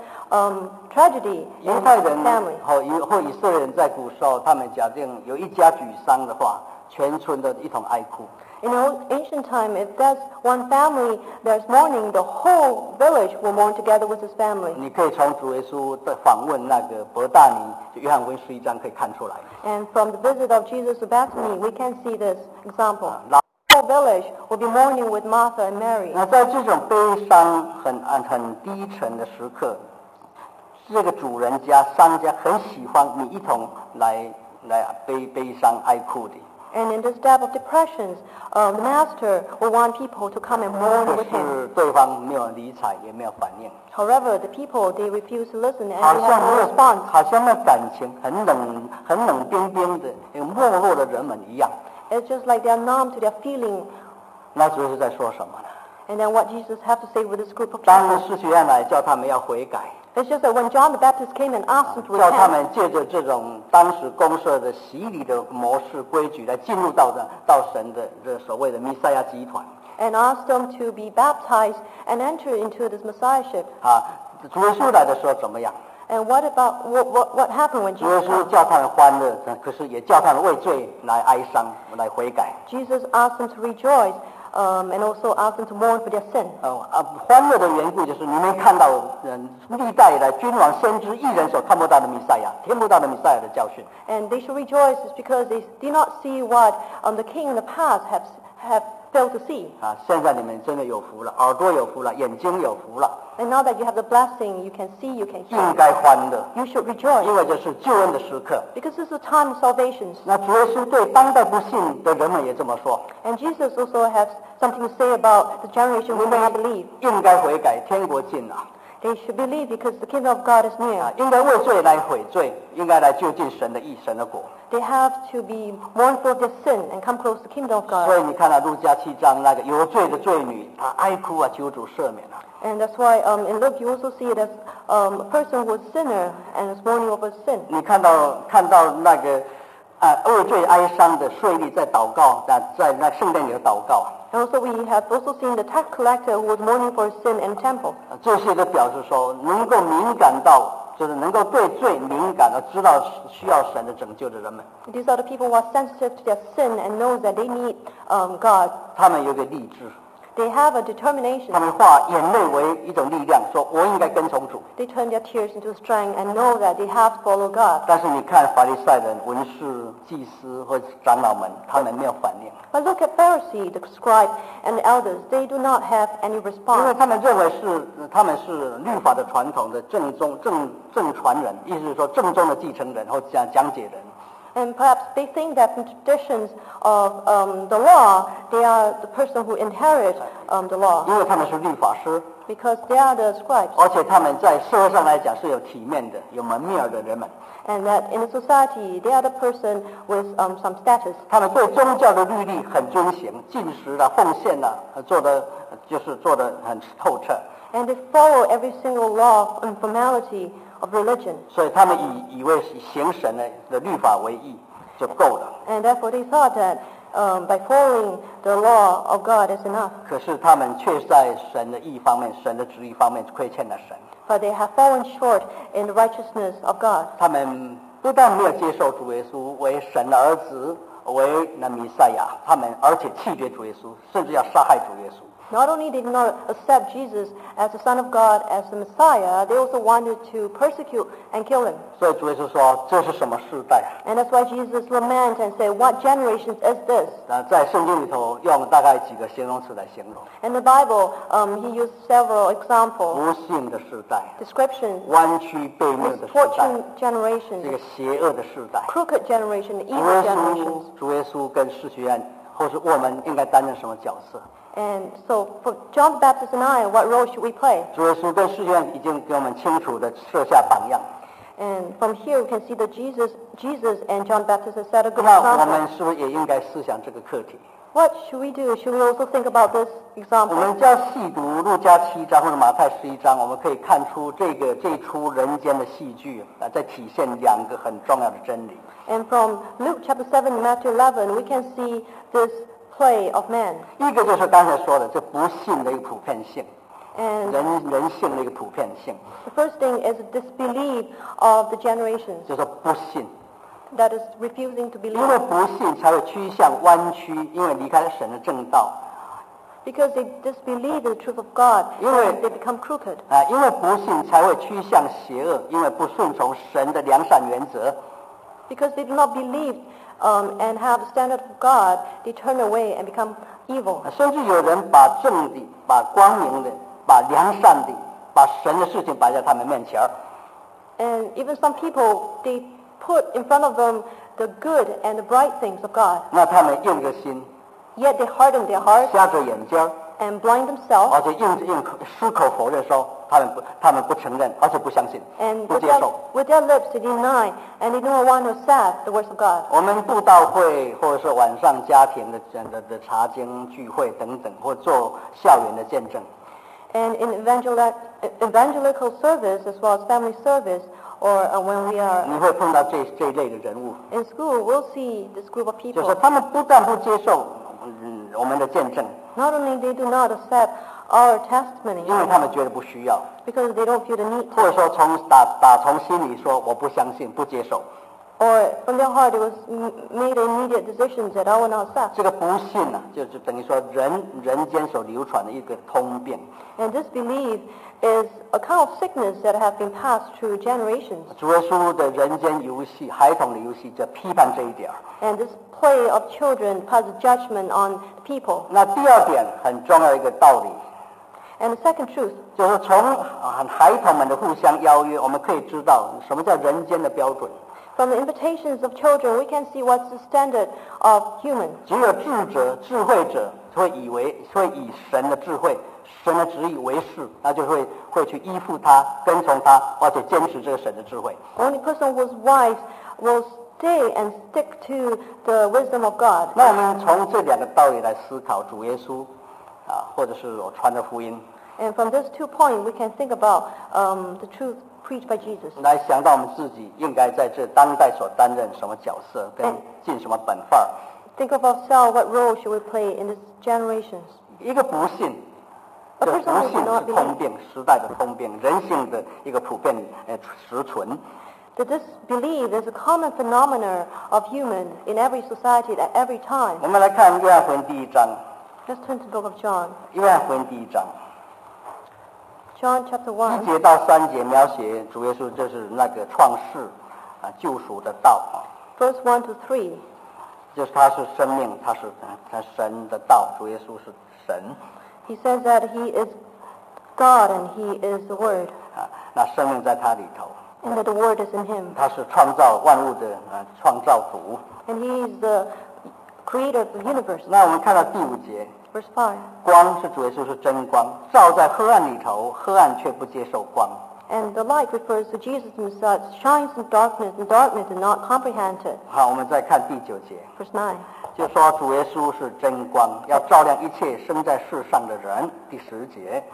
tragedy in 犹太 the 人 family. 或以色列人在古时候，他们假定有一家举丧的话，全村都一同哀哭。 In ancient time, if there's one family there's mourning, the whole village will mourn together with his family. 你可以从主耶稣的访问那个伯大尼，就约翰福音11章可以看出来。 And from the visit of Jesus to Bethany, we can see this example. The whole village will be mourning with Martha and Mary. 那在这种悲伤很低沉的时刻，这个主人家商家很喜欢你一同来悲伤哀哭的。 And in this type of depressions, the master will want people to come and mourn 可 with him. 是对方没有理睬，也没有反应， However, the people, they refuse to listen and 好 they 像 have 没 no 有 response. 好像那感情很冷冰冰的，有没落的人们一样。 It's just like they are numb to their feeling. 那主耶稣在说什么呢？ And then what Jesus have to say with this group of 当 people? 施洗约翰来叫他们要悔改， It's just that when John the Baptist came and asked them to 叫他 repent, 们借着这种当时公社的洗礼的模式规矩来进入到神的这所谓的弥赛亚集团。 and asked them to be baptized and enter into this messiahship. 主耶稣来的时候怎么样？ And what about what happened when 主耶 Jesus 稣 came? 叫他们欢乐，可是也叫他们为罪来哀伤，来悔改。 Jesus asked them to rejoice and also asked them to mourn for their sin. 欢乐的缘故就是你们看到历代以来君王、先知、义人所看不到的弥赛亚，听不到的弥赛亚的教训。 And they should rejoice is because they did not see what the king in the past have failed to see. 现在你们真的有福了，耳朵有福了，眼睛有福了， And now that you have the blessing, you can see, you can 应 hear. 该欢乐， You should 因 rejoice 为这是救恩的时刻。 because this is a time of salvation. 那主耶稣对当代不信的人们也这么说， And Jesus also has something to say about the generation who do not believe. 应该悔改，天国近了。 They should believe because the kingdom of God is near. 应该为罪来悔罪，应该来就近神的义、神的果。 They have to be mournful of their sin and come close to the kingdom of 所 God. 以你看到路加7章那个有罪的罪女，她哀哭求主赦免。 And that's why in Luke you also see it as a person who is a sinner and is mourning over sin. 你看到那个为罪哀伤的税吏在祷告，在那圣殿里的祷告。 And also we have also seen the tax collector who was mourning for his sin in the temple. 这是一个表示说，能够敏感到，就是能够对罪敏感而知道需要神的拯救的人们。 These are the people who are sensitive to their sin and know that they need God. 他们有一个立志， They have a determination. 他们化眼泪为一种力量，说我应该跟从主。 They turn their tears into strength and know that they have to follow God. 但是你看法利赛人、文士、祭司和长老们，他们没有反应， But look at Pharisee, the scribe, and the elders. They do not have any 因为 response. 他们认为他们是律法的传统的正传人，意思是说正宗的继承人或讲解人。 And perhaps they think that from traditions of the law, they are the person who inherit the law 因为他们是律法师， because they are the scribes. 而且他们在社会上来讲是有体面的、有门面的人们。 And that in the society, they are the person with some status. 他们对宗教的律例很遵行，进食啊、奉献啊，做得很透彻。 And they follow every single law and formality of religion. 所以他们以为行神的律法为义就够了。 And therefore they thought that by following the law of God is enough. 可是他们却在神的义方面、神的旨意方面亏欠了神。 But they have fallen short in the righteousness of God. 他们不但没有接受主耶稣为神的儿子，为那弥赛亚，而且弃绝主耶稣，甚至要杀害主耶稣。 Not only did not accept Jesus as the Son of God, as the Messiah, they also wanted to persecute and kill him. 所以主耶稣说：“这是什么世代 And that's why Jesus lament and say, what generation is this? 在圣经里头用大概几个形容词来形容： In the Bible, he used several examples, 不幸的世代、 descriptions, 弯曲背逆的世代、 misfortune 这 generation, 个邪恶的世代。 crooked generation, 主 evil 耶 generations. 稣，主耶稣跟世学院，或是我们应该担任什么角色？ And so for John the Baptist and I, what role should we play? 主耶稣跟世学院已经给我们清楚的设下榜样。 And from here we can see that Jesus and John the Baptist have set a good 那我 example. 们是不是也应该思想这个课题？ What should we do? Should we also think about this 我 example? 们只要细读路加7章或者马太11章，我们可以看出这出人间的戏剧在体现两个很重要的真理。 And from Luke chapter 7 and Matthew 11, we can see this play of man. 一个就是刚才说的这不信的一个普遍性， And 人性的一个普遍性， the first thing is disbelief of the generations, 就是不信， that is refusing to 因 believe. 为不信才会趋向弯曲，因为离开了神的正道。 Because they disbelieve the truth of God, 因为 and they become crooked. 因为不信才会趋向邪恶，因为不顺从神的良善原则。 Because they do not believe and have the standard of God, they turn away and become evil. 甚至有人把正的、把光明的、把良善的、把神的事情摆在他们面前儿， And even some people, they put in front of them the good and the bright things of God. 那他们硬着心， Yet they harden their hearts 瞎着眼睛儿， and blind themselves 而且硬矢口否认说他们不承认，而且不相信， and 不 with 接 their, 受。 with their lips they deny and they do not want to accept the words of God. 我们布道会或者是晚上家庭的查经聚会等等，或做校园的见证， And in evangelical service as well as family service, or when we are 你会碰到这一类的人物， in school, we'll see this group of 就是 people. 他们不但不接受我们的见证， Not only they do not accept our 因为 testimony 他们觉得不需要， because they don't feel the need 或 to, 者说从心里说我不相信、不接受。 or from their heart it was made immediate decisions that I will not accept. 这个不信呢、就是等于说人间所流传的一个通病。 And this belief is a kind of sickness that have been passed through generations. 主耶稣的人间游戏、孩童的游戏，就批判这一点儿。 And this play of children passes judgment on people. 那第二点很重要的一个道理， And the second truth, 就是从孩童们的互相邀约，我们可以知道什么叫人间的标准。 from the invitations of children, we can see what's the standard of humans. 只有智慧者会以神的智慧、神的旨意为是，那就会去依附他、跟从他，而且坚持这个神的智慧。 Only person who is wise will stay and stick to the wisdom of God. 那我们从这两个道理来思考主耶稣或者是我传的福音， And from these 2 points, we can think about the truth preached by Jesus. 来想到我们自己应该在这当代所担任什么角色，跟尽什么本分儿。 Think of ourselves, what role should we play in these generations? 一个不信， A 这 person 不 who 信 does not 是通 believe. 病，时代的通病，人性的一个普遍实存。 That this belief is a common phenomenon of humans in every society at every time. 我们来看约翰福音第1章， Let's turn to the book of John. 约翰福音第1章 John chapter 1 1, 节到3节描写主耶稣就是那个创世救赎的道 verse 1 to 3. 就是他是生命，他神的道，主耶稣是神 He says that he is God and he is the Word, 那生命在他里头， and that the Word is in him. 他是创造万物的创造主。 And he is the creator of the universe. 那我们看到第5节， Verse 5. 光是主耶稣是真光，照在黑暗里头，黑暗却不接受光。 And the light refers to Jesus himself, shines in darkness, and darkness did not comprehend it. 好，我们再看第9节， Verse 9. 就说主耶稣是真光，要照亮一切生在世上的人。第10节，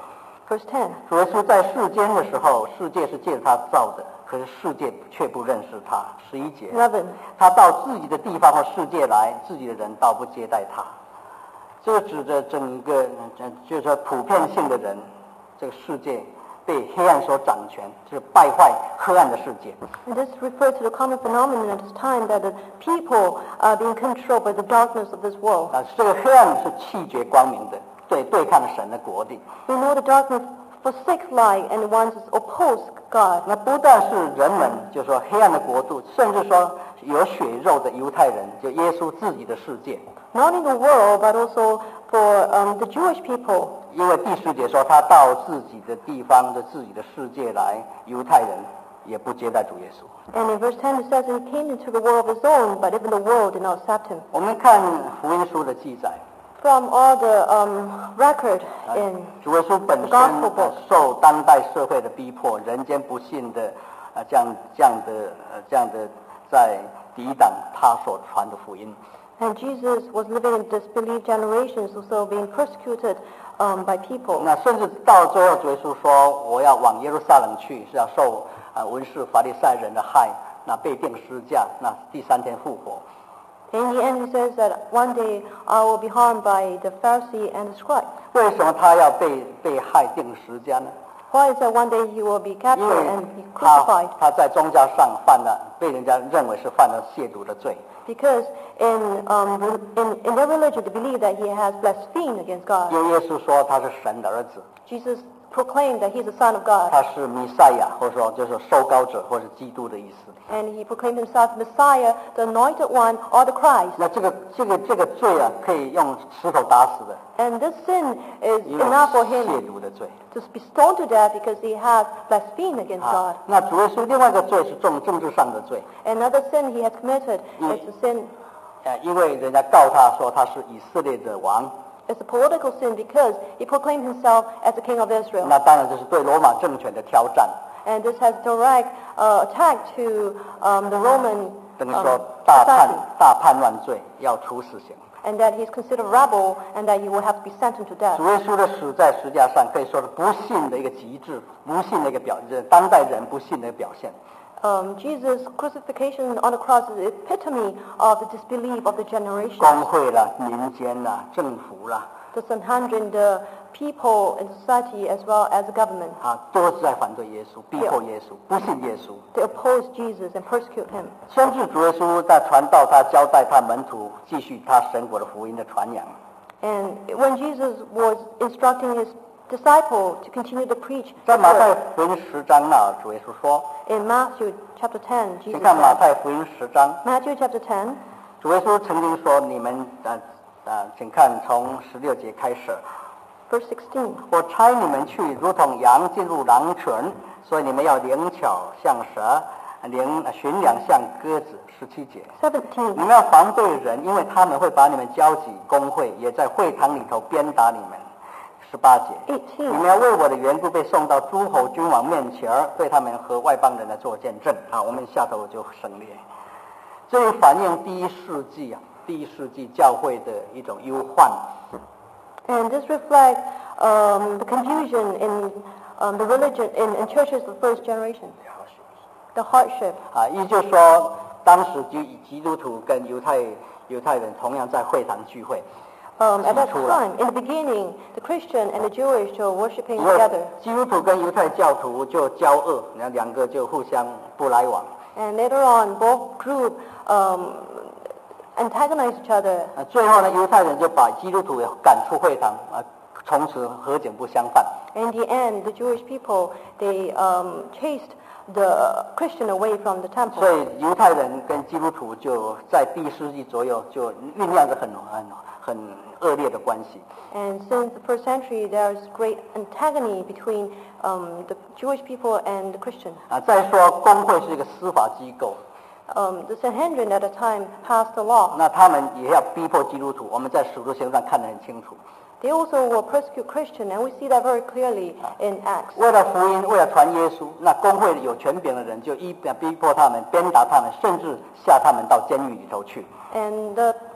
Verse 10. 主耶稣在世间的时候，世界是借着他造的，可是世界却不认识他。11节， 11. 他到自己的地方或世界来，自己的人倒不接待他。这个指着整个，就是说普遍性的人，这个世界被黑暗所掌权，就是败坏黑暗的世界。 And this refers to the common phenomenon at this time that the people are being controlled by the darkness of this world. 这个黑暗是弃绝光明的，对抗神的国力。 We know the darkness forsakes light and wants to oppose God. 那不但是人们，就是说黑暗的国度，甚至说有血肉的犹太人，就耶稣自己的世界。 Not in the world, but also for the Jewish people. 因为第10节说他到自己的地方的自己的世界来，犹太人也不接待主耶稣。 And in verse 10 it says he came into the world of his own, but even the world did not accept him. 我们看福音书的记载， From all the record in 主耶稣本 the 身 gospel book, 受当代社会的逼迫，人间不幸的这样的在抵挡他所传的福音。 and Jesus was living in disbelieved generations, also being persecuted by people. 那甚至到最后，主耶稣说：“我要往耶路撒冷去，是要受文士法利赛人的害，那被钉十字架，那第3天复活。” In the end, he says that one day I will be harmed by the Pharisee and the scribe. 为什么他要被害钉十字架呢？ Why is that one day he will be 因 captured 为 and be crucified? 他在宗教上被人家认为是犯了亵渎的罪。 Because in their religion they believe that he has blasphemed against God. 因为耶稣说他是神的儿子， Jesus proclaimed that he's the Son of God, 他是弥赛亚，或者说就是受膏者，或是基督的意思。 and he proclaimed himself Messiah, the Anointed One, or the Christ. 那这个罪啊，可以用石头打死的， And this sin is 因为 enough for 亵 him 渎的罪。 to be stoned to death because he has blasphemed against 啊 God. 那主耶稣另外一个罪是政治上的罪， Another sin he has committed is the sin. 因为人家告他说他是以色列的王， It's a political sin because he proclaimed himself as the King of Israel. 那当然这是对罗马政权的挑战， And this has direct attack to the Roman 等于说大 society. 叛乱罪，要处死刑。 And that he's considered rebel and that he will have to be sentenced to death. 主耶稣的死在十字架上，可以说是不幸的一个极致，不幸的一个表现，当代人不幸的一个表现。 Jesus' crucifixion on the cross is the epitome of the disbelief of the generation. 工会啦、民间啦、政府啦， The Sanhedrin, the people in society as well as the government, 都是在反对耶稣，逼迫耶稣，不信耶稣。 they oppose Jesus and persecute him. 甚至主耶稣在传道，他交代他门徒继续他神国的福音的传扬。 And when Jesus was instructing his disciple to continue to preach 在 the 马太 word, 福音10章那，主耶稣说， in Matthew chapter 10, 请 Jesus 看马 said, 太福音10章， Matthew chapter 10, 主耶稣曾经说，你们请看从16节开始， verse 16. 我差你们去，如同羊进入狼群，所以你们要灵巧像蛇，驯良像鸽子。17节， 17. 你们要防备人，因为他们会把你们交给公会，也在会堂里头鞭打你们。18节，你们要为我的缘故被送到诸侯君王面前，对他们和外邦人来做见证。我们下头就省略。这反映第一世纪教会的一种忧患。 And this reflects the confusion in the religion in churches of the first generation, the hardship. 也就是说，当时基督徒跟犹太人同样在会堂聚会。 At that time, in the beginning, the Christian and the Jewish were worshiping 因为 together. 基督徒跟犹太教徒就交恶，两个就互相不来往。 And later on, both groups antagonized each other. 最后呢，犹太人就把基督徒也赶出会堂，从此合景不相犯。 In the end, the Jewish people, they chased the Christian away from the 所 temple. 以犹太人跟基督徒就在第1世纪左右就酝酿着很恶劣的关系。 And since the first century, there's great antagony between the Jewish people and the Christian. 再说公会是一个司法机构， The Sanhedrin at the time passed a law. 那他们也要逼迫基督徒，我们在使徒行传看得很清楚。 They also will persecute Christians, and we see that very clearly in Acts. 为了福音，为了传耶稣，那公会有权柄的人就逼迫他们，鞭打他们，甚至下他们到监狱里头去。 And the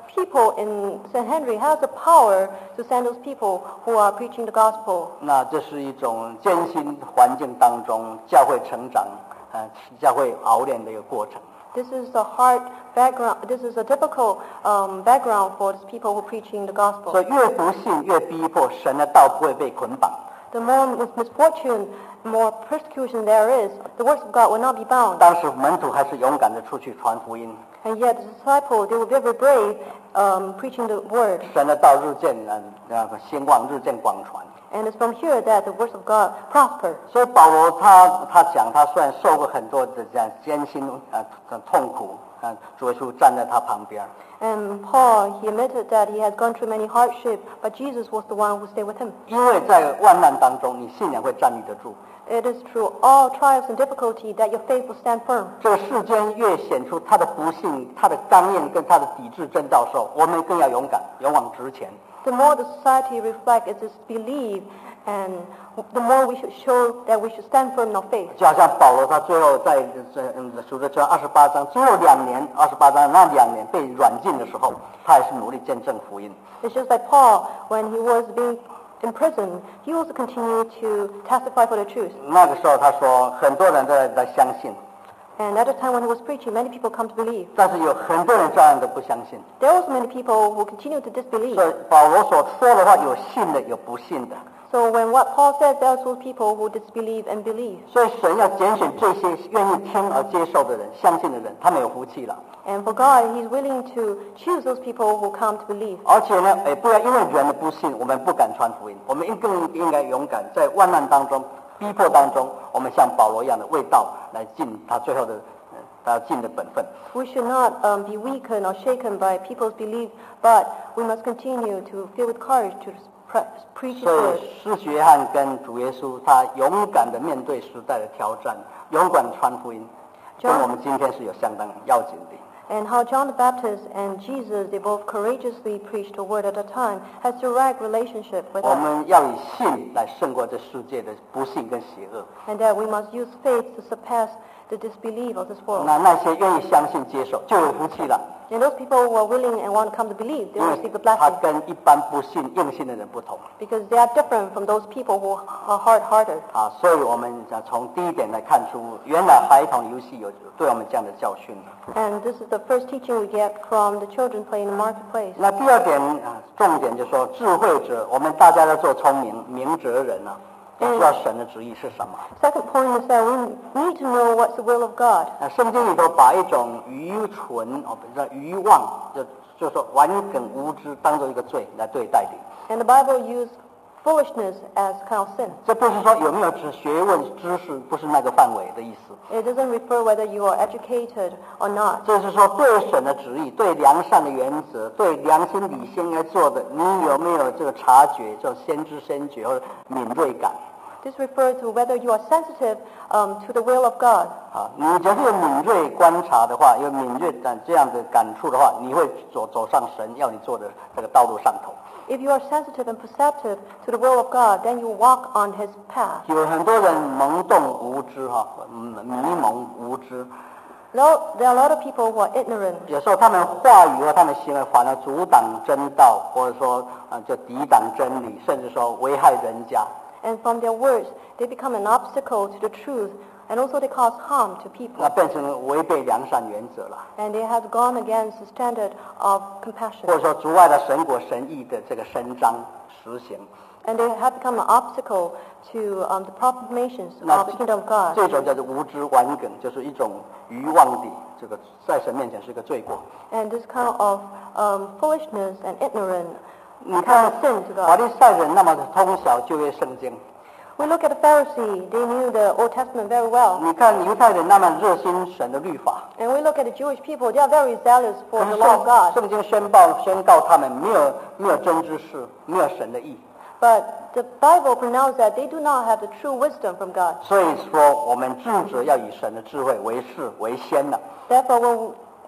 people in St. Henry has the power to send those people who are preaching the gospel. 那这是一种艰辛环境当中教会成长，教会熬练的一个过程。 This is a hard background. This is a difficult background for these people who are preaching the gospel. 所以越不信越逼迫，神的道不会被捆绑。 The more misfortune, the more persecution there is, the works of God will not be bound. 当时门徒还是勇敢的出去传福音， And yet the disciples, they were very brave preaching the word. 神的道日渐兴旺，日渐广传。 And it's from here that the works of God prosper. 所以保罗他讲，他虽然受过很多的这样艰辛痛苦，主耶稣站在他旁边。 And Paul, he admitted that he had gone through many hardships, but Jesus was the one who stayed with him. 因为在万难当中，你信仰会站立得住。 It is through all trials and difficulty that your faith will stand firm. 这个世间越显出他的不幸、他的刚硬跟他的抵制征兆的时候，我们更要勇敢，勇往直前。 The more the society reflects its belief, and the more we should show that we should stand firm in our faith. 就好像保罗他最后在使徒行传28章最后2年，28章那2年被软禁的时候，他还是努力见证福音。 It's just like Paul, when he was being in prison, he also continued to testify for the truth. 那个时候他说，很多人都在相信， And at the time when he was preaching, many people come to believe. 但是有很多人照样都不相信。 There are also many people who continue to disbelieve. 所以保罗所说的话，有信的，有不信的。 So when what Paul says, there are also people who disbelieve and believe. 所以神要拣选这些愿意听而接受的人、相信的人，他们有福气了。 And for God, he's willing to choose those people who come to believe. 而且呢，不要因为人的不信，我们不敢传福音。我们更应该勇敢，在万难当中、逼迫当中，我们像保罗一样的为道来尽他最后的他尽的本分。 We should not be weakened or shaken by people's belief, but we must continue to fill with courage to preach His 所 word. 以施洗约翰跟主耶稣，他勇敢的面对时代的挑战，勇敢传福音，跟我们今天是有相当要紧的。 And how John the Baptist and Jesus, they both courageously preached the word at a time, has direct relationship with 我 us. 们要以信来胜过这世界的不幸跟邪恶。 And that we must use faith to surpass the disbelief of this world. 那些愿意相信接受，就有福气了。 And those people who are willing and want to come to believe, they 因 will 为 receive the 他 blessing. 跟一般不信硬性的人不同 Because they are different from those people who are hard-hearted. 啊，所以我们从第一点来看出，原来孩童游戏有对我们这样的教训。 And this is the first teaching we get from the children playing in the marketplace. 那第二点重点就是说，智慧者，我们大家都做聪明明哲人啊，也知道神的旨意是什么。 Second point is that we need to know what's the will of God. 圣经里头把一种愚蠢愚妄，就是说顽梗无知，当做一个罪来对待你。 And the Bible used foolishness as kind of sin. 这不是说有没有学问知识，不是那个范围的意思。 It doesn't refer whether you are educated or not. 就是说，对神的旨意、对良善的原则、对良心理性应该做的，你有没有这个察觉，这种先知先觉或者敏锐感？ This refers to whether you are sensitive to the will of God. 啊，你只要是有敏锐观察的话，有敏锐这样的感触的话，你会走上神要你做的这个道路上头。 If you are sensitive and perceptive to the will of God, then you walk on His path. 有很多人懵懂无知迷蒙无知， Now, there are a lot of people who are ignorant. 有时候他们话语和他们行为反而阻挡真道，或者说就抵挡真理，甚至说危害人家。 And from their words, they become an obstacle to the truth, and also they cause harm to people. 那变成违背良善原则了， And they have gone against the standard of 或 compassion. 者说阻碍了神国神意的这个伸张实行。 And they have become an obstacle to the proclamations 那 of the kingdom of God. 这种叫做无知顽梗，就是一种愚妄的这个在神面前是一个罪过。 And this kind of foolishness and ignorance 你 kind 看 of sin to 法 God. 利赛人那么通晓旧约圣经， We look at the Pharisee, they knew the Old Testament very well. 你看犹太人那么热心神的律法， And we look at the Jewish people, they are very zealous 可 for 是 the law of God. 圣经宣告他们没有真知识，没有神的意。 But the Bible pronounced that they do not have the true wisdom from God. 所以说，我们智者要以神的智慧为事为先的。 Therefore,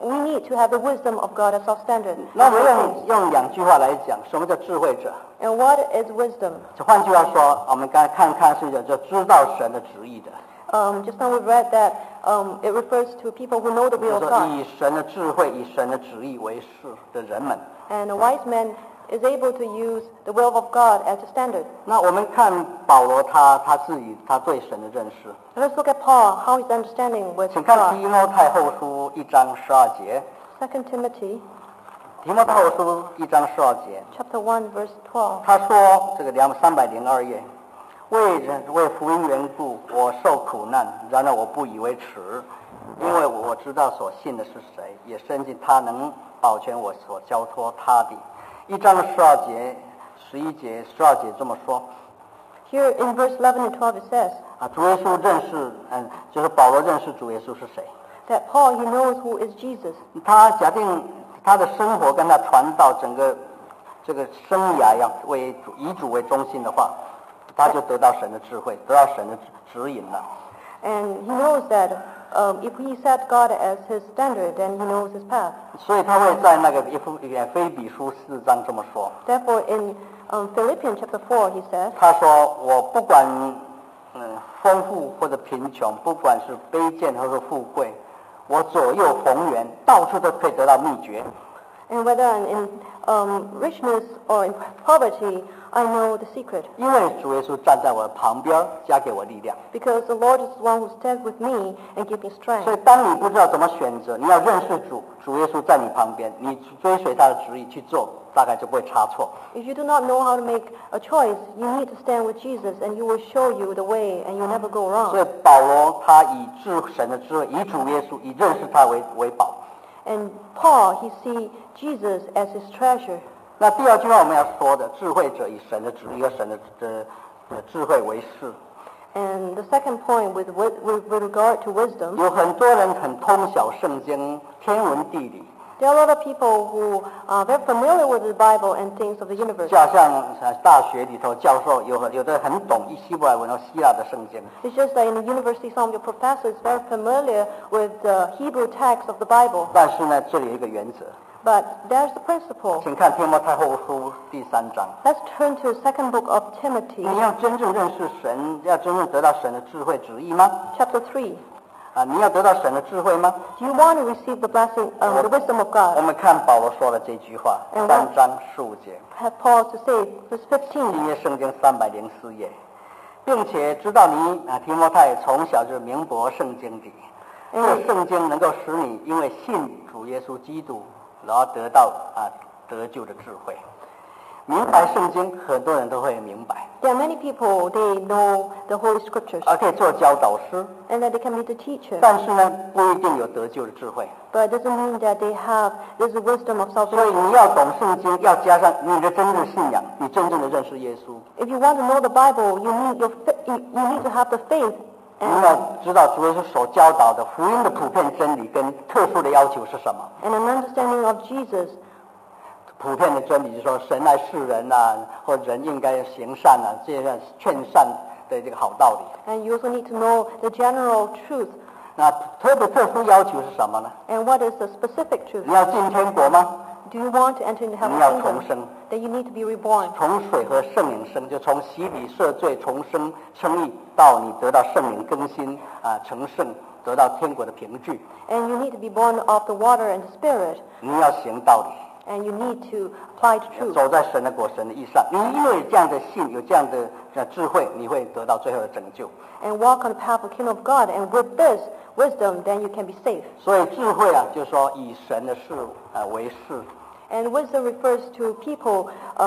we need to have the wisdom of God as our standard. 那我们用2句话来讲，什么叫智慧者？ And what is wisdom? 就换句话说，我们刚才看是就知道神的旨意的， Just now we've read that it refers to people who know the 就 will 是 of 说 God. 以神的智慧、以神的旨意为事的人们。 And a wise man is able to use the will of God as a standard. 那我们看保罗他自己他对神的认识， Let's look at Paul, how his understanding was 请 of 看 God. 提摩太后书1章12节， 2 Timothy 提摩太后书1章12节， chapter 1 verse 12. 他说这个302页，为福音缘故，我受苦难，然而我不以为耻，因为我知道所信的是谁，也深信他能保全我所交托他的。1章12节、11节、12节这么说。 Here in verse 11 and 12 it says 主耶稣认识，就是保罗认识主耶稣是谁。 that Paul, he knows who is Jesus. 他假定他的生活跟他传道整个这个生涯要以主为中心的话，他就得到神的智慧，得到神的指引了。 And he knows that if he set God as his standard, then he knows his path. 所以他会在那个菲比书4章这么说。 Therefore, in Philippians chapter 4, he says, 他说：“我不管丰富或者贫穷，不管是卑贱或是富贵，我左右逢源，到处都可以得到秘诀。” and whether I'm in richness or in poverty, I know the secret. 因为主耶稣站在我的旁边，加给我力量。 Because the Lord is the one who stands with me and gives me 所 strength. 以，当你不知道怎么选择，你要认识主耶稣在你旁边，你追随他的旨意去做，大概就不会差错。 If you do not know how to make a choice, you need to stand with Jesus, and he will show you the way, and you'll never go 所以 wrong. 保罗他以神的智慧，以主耶稣，以认识他为宝。 And Paul, he sees Jesus as his treasure. 那第二句话我们要说的，智慧者以神的旨意和神的智慧为事。 And the second point with regard to wisdom, 有很多人很通晓圣经、天文地理， there are a lot of people who are very familiar with the Bible and things of the universe. 就好像大学里头教授有的很懂希伯来文和希腊的圣经， It's just that in the university, some of your professors are very familiar with the Hebrew text of the Bible. 但是呢，这里有一个原则， But there's the principle. 请看提摩太后书第3章。 Let's turn to the second book of Timothy, 你要真正认识神，要真正得到神的智慧旨意吗？ chapter 3. 你要得到神的智慧吗？ Do you want to receive the blessing, the wisdom of 我 God? 们看保罗说的这句话，3章15节， Have Paul to say, verse 15. 新约圣经304页，并且知道你提摩太从小就是明博圣经的，这圣经能够使你因为信主耶稣基督，然后得到得救的智慧。明白圣经，很多人都会明白， There are many people, they know the Holy Scriptures, 而可以做教导师， and that they can be the teacher. 但是呢，不一定有得救的智慧。 But it doesn't mean that they have this wisdom of 所以 salvation. 你要懂圣经，要加上你的真正信仰，你真正的认识耶稣。 If you want to know the Bible, you need to have the faith 你要知道主耶稣所教导的福音的普遍真理跟特殊的要求是什么。 and an understanding of Jesus. 普遍的真理就是说神爱世人或人应该行善这些劝善的这个好道理。 And you also need to know the general truth. 那特殊要求是什么呢？ And what is the specific truth? 你要进天国吗？ Do you want to enter into 你 heaven's 要 kingdom? 重生， Then you need to be reborn. 从水和圣灵生，就从洗礼赦罪重生称义，到你得到圣灵更新成圣，得到天国的凭据。 And you need to be born of the water and the Spirit. 你要行道理。 And you need to apply the truth. 走在神的果、神的义上，你因为有这样的信，有这样的智慧，你会得到最后的拯救。 And walk on the path of the kingdom of God. And with this wisdom, then you can be saved. 所以智慧就是说以神的事为事。 And wisdom refers to people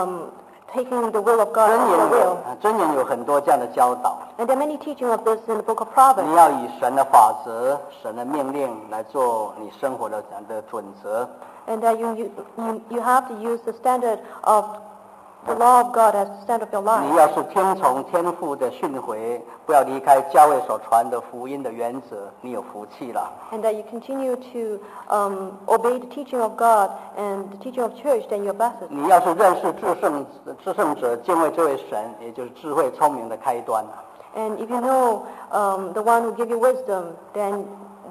taking the will of God as their will. 箴言有很多这样的教导。 And there are many teaching of this in the book of Proverbs. 你要以神的法则、神的命令来做你生活的准则。 And that you have to use the standard of the law of God as the standard of your 你 life. 要是听从天父的训诲，不要离开教会所传的福音的原则，你有福气了。 And that you continue to obey the teaching of God and the teaching of church, then you're blessed. 你要是认识至圣者，敬畏这位神，也就是智慧聪明的开端。 And if you know the one who gives you wisdom, then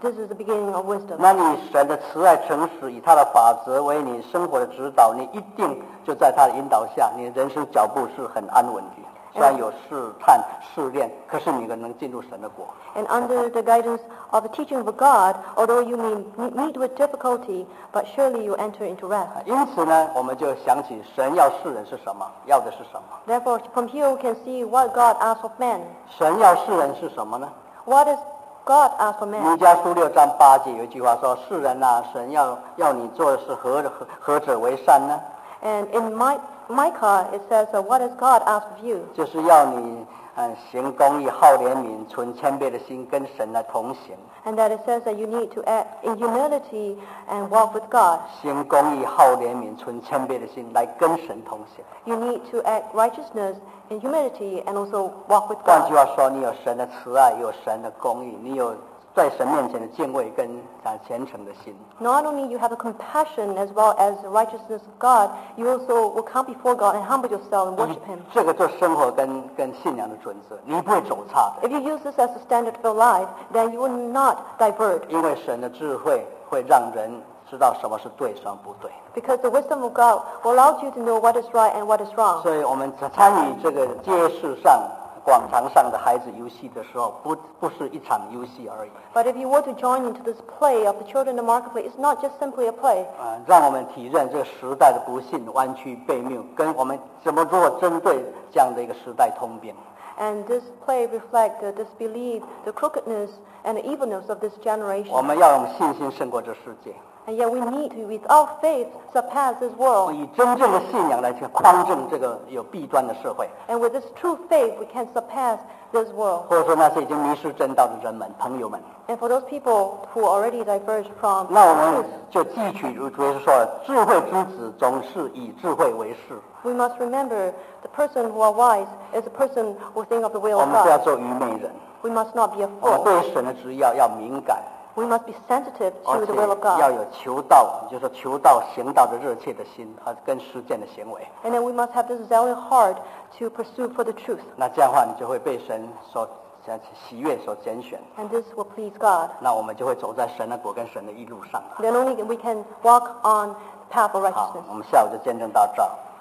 this is the beginning of wisdom. 那你神的慈爱诚实，以他的法则为你生活的指导，你一定就在他的引导下，你的人生脚步是很安稳的。虽然有试探试炼，可是你能进入神的国。 And under the guidance of the teaching of God, although you may meet with difficulty, but surely you enter into rest. 因此呢，我们就想起神要世人是什么，要的是什么？ Therefore, from here we can see what God asks of man. 神要世人是什么呢？ What does God ask of 弥 man? 迦书6章8节有一句话说：“世人啊，神要你做的是何者为善呢？ And in Micah, it says, what does God ask of you? 就是要你行公义、好怜悯、存谦卑的心，跟神来同行。 And that it says that you need to act in humility and walk with God. 行公义、好怜悯、存谦卑的心，来跟神同行。 You need to act righteousness in humility and also walk with 换句 God. 话说，你有神的慈爱，有神的公义，你有在神面前的敬畏跟虔诚的心。 Not only you have a compassion as well as the righteousness of God, you also will come before God and humble yourself and worship Him. 这个做生活跟信仰的准则，你不会走差的， If you use this as a standard for life, then you will not divert, 因为神的智慧会让人知道什么是对，什么不对。 because the wisdom of God will allow you to know what is right and what is wrong. 所以我们参与这个街市上、广场上的孩子游戏的时候，不是一场游戏而已。 But if you were to join into this play of the children in the marketplace, it's not just simply a play. 让我们体认这个时代的不幸、弯曲背谬，跟我们怎么做针对这样的一个时代通病。 And this play reflects the disbelief, the crookedness, and the evilness of this 我 generation. 们要用信心胜过这世界， And yet we need to, with our faith, surpass this world. 以真正的信仰来去匡正这个有弊端的社会， And with this true faith, we can surpass this world. 或者说那些已经迷失真道的人们、朋友们。 And for those people who already diverged from 那我 truth, 们就汲取如主耶稣说的，智慧之子总是以智慧为事。 we must remember the person who are wise is a person who think of the will 我 of 们不要 God. 做愚昧人， We must not be a 我们 fool. 对神的旨意要敏感， We must be sensitive 而 to 且 the will of 要 God. 有求道，就是说求道行道的热切的心，跟实践的行为。 And then we must have this zealous heart to pursue for the truth. 那这样的话，你就会被神所喜悦、所拣选。 And this will please God. 那我们就会走在神的国跟神的义路上。 Then only we can walk on the path of 好， righteousness. 我们下午就见证到这儿。